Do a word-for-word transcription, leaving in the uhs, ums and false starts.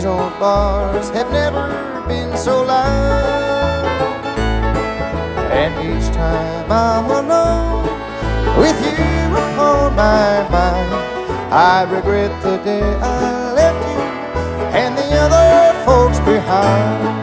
These old bars have never been so loud, and each time I'm alone with you upon my mind, I regret the day I left you and the other folks behind.